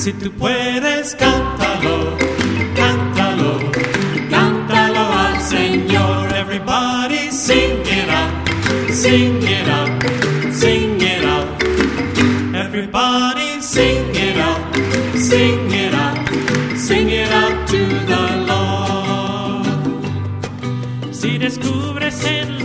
Si tú puedes, cántalo, cántalo, cántalo al Señor. Everybody sing it out, sing it out, sing it out. Everybody sing it out, sing it out, sing it out to the Lord. Si descubres en